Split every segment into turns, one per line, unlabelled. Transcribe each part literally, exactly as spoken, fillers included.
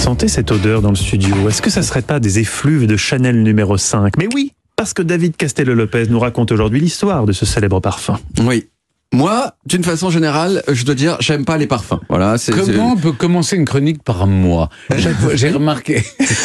sentez cette odeur dans le studio? Est-ce que ça serait pas des effluves de Chanel numéro cinq? Mais oui, parce que David Castello-Lopez nous raconte aujourd'hui l'histoire de ce célèbre parfum.
Oui. Moi, d'une façon générale, je dois dire, j'aime pas les parfums. Voilà. C'est,
Comment
c'est...
on peut commencer une chronique par moi? Chaque fois, j'ai remarqué.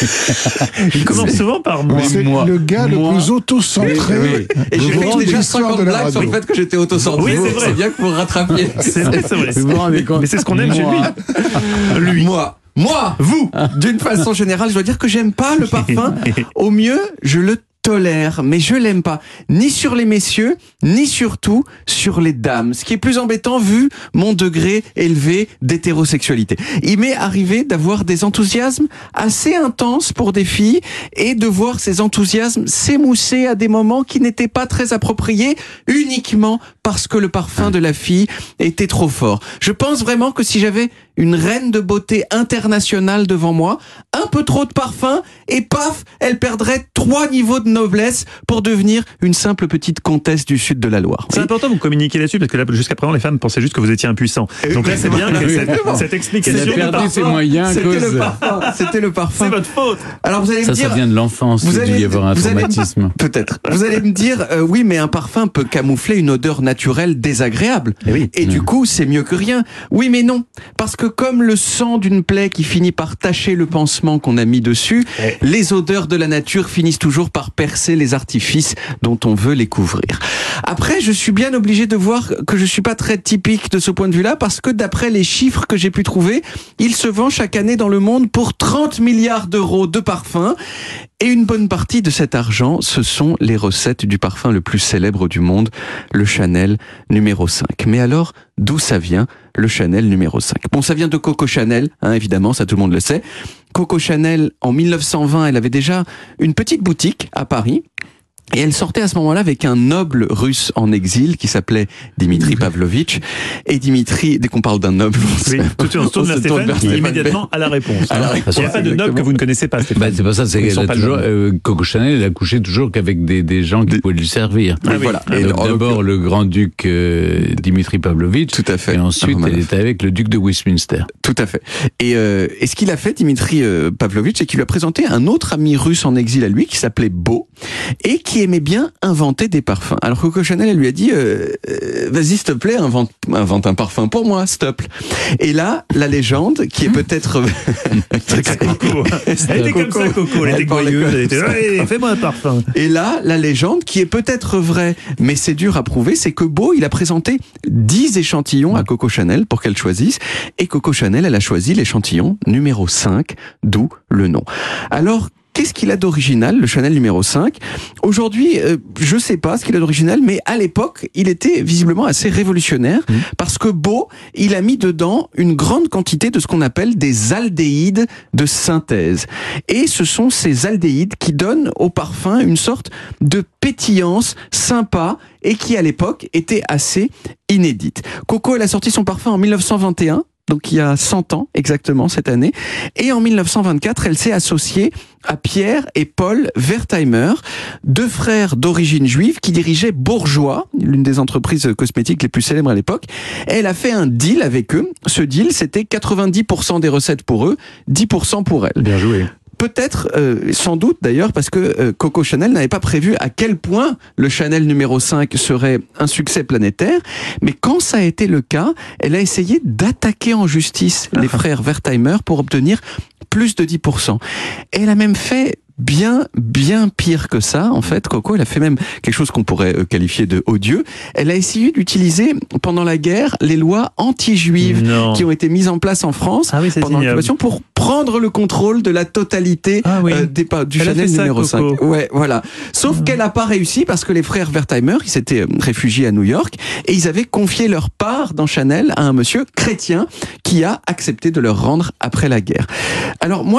Il commence souvent par moi.
C'est
moi,
le gars
moi.
le plus auto-centré.
Oui. Et j'ai fait déjà cinquante blagues sur le fait que j'étais autocentré.
Oui, c'est vrai.
C'est bien que vous rattrapiez.
C'est vrai, c'est vrai.
Vous vous rendez compte?
Mais c'est ce qu'on aime chez
Moi.
lui. Lui.
Moi, moi, vous, d'une façon générale, je dois dire que j'aime pas le parfum. Au mieux, je le tolère, mais je l'aime pas. Ni sur les messieurs, ni surtout sur les dames. Ce qui est plus embêtant vu mon degré élevé d'hétérosexualité. Il m'est arrivé d'avoir des enthousiasmes assez intenses pour des filles et de voir ces enthousiasmes s'émousser à des moments qui n'étaient pas très appropriés uniquement parce que le parfum de la fille était trop fort. Je pense vraiment que si j'avais une reine de beauté internationale devant moi, un peu trop de parfum et paf, elle perdrait trois niveaux de noblesse pour devenir une simple petite comtesse du sud de la Loire.
C'est important de vous communiquer là-dessus parce que là, jusqu'à présent, les femmes pensaient juste que vous étiez impuissant. Donc là, c'est bien que cette, cette explication.
Il a perdu ses moyens à
C'était
cause.
le parfum. C'était le parfum.
C'est votre faute.
Alors vous allez me
Ça,
dire,
ça vient de l'enfance.
vous
Il a dû
allez-
y avoir un
vous allez-
traumatisme.
peut-être. Vous allez me dire, euh, oui, mais un parfum peut camoufler une odeur naturelle désagréable.
Eh oui.
Et du coup, c'est mieux que rien. Oui, mais non. Parce que comme le sang d'une plaie qui finit par tacher le pansement qu'on a mis dessus,
Eh.
les odeurs de la nature finissent toujours par percer les artifices dont on veut les couvrir. Après, je suis bien obligé de voir que je suis pas très typique de ce point de vue-là, parce que d'après les chiffres que j'ai pu trouver, il se vend chaque année dans le monde pour trente milliards d'euros de parfums. Et une bonne partie de cet argent, ce sont les recettes du parfum le plus célèbre du monde, le Chanel numéro cinq. Mais alors, d'où ça vient, le Chanel numéro cinq? Bon, ça vient de Coco Chanel, hein, évidemment, ça tout le monde le sait. Coco Chanel, en mille neuf cent vingt, elle avait déjà une petite boutique à Paris. Et elle sortait à ce moment-là avec un noble russe en exil qui s'appelait Dimitri Pavlovitch. Et Dimitri, dès qu'on parle d'un noble, on
Oui,
se-
tout de suite, on se tourne
on
vers
se tourne
Stéphane,
vers
qui
Stéphane
immédiatement à la réponse.
À la
hein.
réponse,
Il n'y a pas de noble
exactement.
que vous ne connaissez pas, Stéphane.
Bah, c'est pas ça, c'est
Ils
qu'elle
sont
a
pas
toujours,
nobles.
euh, Coco Chanel, elle a couché toujours qu'avec des, des gens qui
Des-
pouvaient lui servir.
Ah oui.
Voilà.
Et
Et
donc,
en
d'abord le grand-duc euh, Dimitri Pavlovitch,
Tout à fait.
et ensuite
Ah,
elle était avec le duc de Westminster.
Tout à fait. Et, euh, et ce qu'il a fait, Dimitri euh, Pavlovitch, c'est qu'il lui a présenté un autre ami russe en exil à lui, qui s'appelait Beau, et qui aimait bien inventer des parfums. Alors Coco Chanel, elle lui a dit, euh, euh, vas-y, s'il te plaît, invente, invente un parfum pour moi, s'il te plaît. Et là, la légende, qui est peut-être...
C'est Coco. Elle était comme ça, Coco. Elle
Elle
était
parlait
gouailleuse.
comme-
Elle était, ouais, fais-moi un parfum.
Et là, la légende, qui est peut-être vraie, mais c'est dur à prouver, c'est que Beau, il a présenté dix échantillons à Coco Chanel pour qu'elle choisisse. Et Coco Chanel, elle a choisi l'échantillon numéro cinq, d'où le nom. Alors, qu'est-ce qu'il a d'original, le Chanel numéro cinq? Aujourd'hui, euh, je sais pas ce qu'il a d'original, mais à l'époque, il était visiblement assez révolutionnaire,
Mmh.
parce que Beau, il a mis dedans une grande quantité de ce qu'on appelle des aldéhydes de synthèse. Et ce sont ces aldéhydes qui donnent au parfum une sorte de pétillance sympa et qui, à l'époque, était assez inédite. Coco, elle a sorti son parfum en mille neuf cent vingt et un. Donc il y a cent ans exactement cette année. Et en mille neuf cent vingt-quatre, elle s'est associée à Pierre et Paul Wertheimer, deux frères d'origine juive qui dirigeaient Bourjois, l'une des entreprises cosmétiques les plus célèbres à l'époque. Et elle a fait un deal avec eux. Ce deal, c'était quatre-vingt-dix pour cent des recettes pour eux, dix pour cent pour elle.
Bien joué.
Peut-être, euh, sans doute d'ailleurs, parce que euh, Coco Chanel n'avait pas prévu à quel point le Chanel numéro cinq serait un succès planétaire, mais quand ça a été le cas, elle a essayé d'attaquer en justice les frères Wertheimer pour obtenir plus de dix pour cent. Et elle a même fait bien, bien pire que ça, en fait. Coco, elle a fait même quelque chose qu'on pourrait euh, qualifier de odieux. Elle a essayé d'utiliser, pendant la guerre, les lois anti-juives
Non.
qui ont été mises en place en France
Ah oui, c'est
pendant
ignoble.
l'occupation pour prendre le contrôle de la totalité
Ah oui.
euh, des, pa- du
Elle a
Chanel
fait ça,
numéro
Coco.
cinq. Ouais, voilà. Sauf qu'elle n'a pas réussi parce que les frères Wertheimer, ils s'étaient euh, réfugiés à New York et ils avaient confié leur part dans Chanel à un monsieur chrétien qui a accepté de leur rendre après la guerre. Alors moi,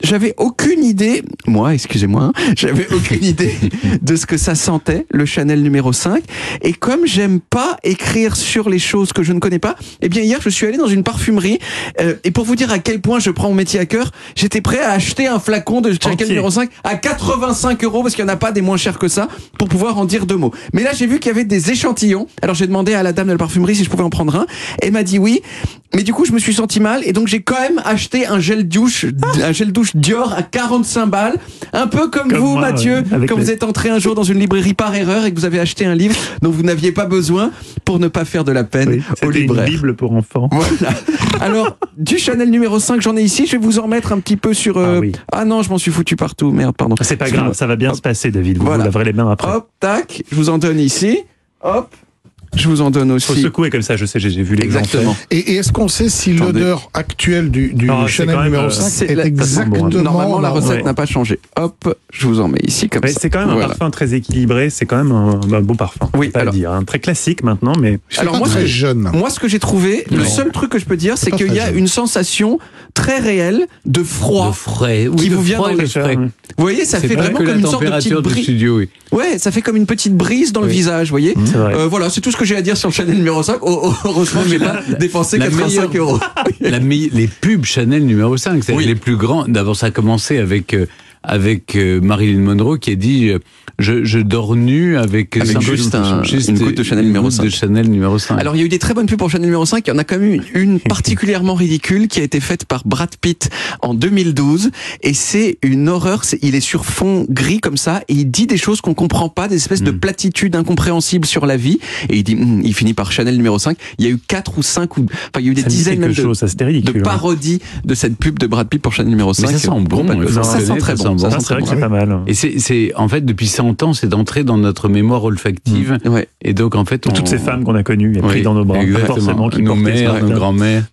j'avais aucune idée, moi, excusez-moi, hein, j'avais aucune idée de ce que ça sentait, le Chanel numéro cinq. Et comme j'aime pas écrire sur les choses que je ne connais pas, eh bien hier je suis allé dans une parfumerie euh, et pour vous dire à quel point je prends mon métier à cœur, j'étais prêt à acheter un flacon de Chanel
Entier.
numéro cinq à quatre-vingt-cinq euros parce qu'il n'y en a pas des moins chers que ça pour pouvoir en dire deux mots. Mais là j'ai vu qu'il y avait des échantillons. Alors j'ai demandé à la dame de la parfumerie si je pouvais en prendre un. Elle m'a dit oui. Mais du coup, je me suis senti mal et donc j'ai quand même acheté un gel douche, un gel douche Dior à quarante-cinq balles. Un peu comme,
Comme
vous,
moi,
Mathieu,
ouais, avec
quand
les-
vous êtes entré un jour dans une librairie par erreur et que vous avez acheté un livre dont vous n'aviez pas besoin pour ne pas faire de la peine
Oui,
au
c'était une
libraire.
Bible pour enfants.
Voilà. Alors, du Chanel numéro cinq, j'en ai ici. Je vais vous en remettre un petit peu sur... euh,
Ah oui.
Ah non, je m'en suis foutu partout. Merde, pardon.
C'est pas
Excusez-moi.
grave, ça va bien
Hop.
se passer, David. Vous
Voilà.
vous laverez les mains après.
Hop, tac. Je vous en donne ici. Hop. Je vous en donne
Faut
aussi.
secouer comme ça, je sais, j'ai j'ai vu les gens
Exactement.
faire.
Et, et est-ce qu'on sait si
Attendez.
l'odeur actuelle du, du
Ah, c'est
Chanel
quand même,
numéro
euh,
cinq
c'est
est
la-
exactement...
Normalement, la recette
Ouais.
n'a pas changé. Hop, je vous en mets ici comme
Ouais,
ça.
c'est quand même un
Voilà.
parfum très équilibré, c'est quand même un, un beau parfum.
Oui,
faut pas
alors-
le dire, hein. Très classique maintenant, mais
C'est
Alors
pas
moi,
très
ce-
jeune.
Moi, ce que j'ai trouvé, le
Non.
seul truc que je peux dire, c'est
Pas
qu'il
très
y a
jeune.
une sensation très réelle de froid.
Le frais. Oui,
Qui
le
vous vient
froid
dans
et
le
le frais.
Vous voyez, ça
C'est
fait
pas
vraiment
que
comme
la
une sorte de petite
température du
brise.
studio, oui.
Ouais, ça fait comme une petite brise dans le
Oui.
visage, vous voyez.
c'est vrai.
Euh, voilà, c'est tout ce que j'ai à dire sur le Chanel numéro cinq. Oh, oh, heureusement que j'ai pas dépensé
la
quatre-vingt-cinq
meilleure-
euros.
La meille- les pubs Chanel numéro cinq, c'est
Oui.
les plus grands. D'abord, ça a commencé avec, euh, avec euh, Marilyn Monroe qui a dit euh, je, je dors nu avec,
Avec
cinq-
juste un- une goutte de Chanel
une
numéro
goutte
cinq.
de Chanel numéro cinq.
Alors, il y a eu des très bonnes pubs pour Chanel numéro cinq. Il y en a quand même une, une particulièrement ridicule qui a été faite par Brad Pitt en deux mille douze. Et c'est une horreur. C'est- il est sur fond gris comme ça et il dit des choses qu'on comprend pas, des espèces de
Mm.
platitudes incompréhensibles sur la vie. Et il dit, Hum, il finit par Chanel numéro cinq. Il y a eu quatre ou cinq ou, enfin, il y a eu des
Ça me dit
dizaines
quelque
même de,
chose, ça c'était
de
ridicule. hein.
parodies de cette pub de Brad Pitt pour Chanel numéro cinq.
Mais ça sent bon,
Complètement.
il faut
Ça
le
sent
reconnaître,
très
ça
bon.
sent
Ça
bon.
Ah,
sent
c'est
très
vrai que
bon.
c'est pas mal.
Et c'est, c'est, en fait, depuis cent ans, c'est entré dans notre mémoire olfactive.
Ouais.
Et donc, en fait, on...
Toutes ces femmes qu'on a connues et
Oui,
prises dans nos bras,
exactement.
forcément, qui
nos
portaient ce
mères, nos
matin.
grands-mères.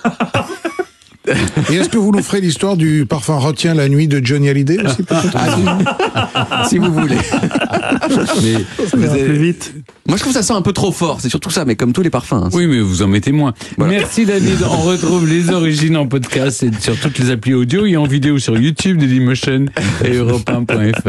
Et est-ce que vous nous ferez l'histoire du parfum Retiens la nuit de Johnny Hallyday aussi peut-être
Ah, si vous voulez.
Mais
Ça
vous
va
avez-
plus vite.
Moi, je trouve ça sent un peu trop fort. C'est surtout ça, mais comme tous les parfums. hein.
Oui, mais vous en mettez moins.
Voilà.
Merci David. On retrouve les origines en podcast et sur toutes les applis audio et en vidéo sur YouTube, Dailymotion et Europe un point F R.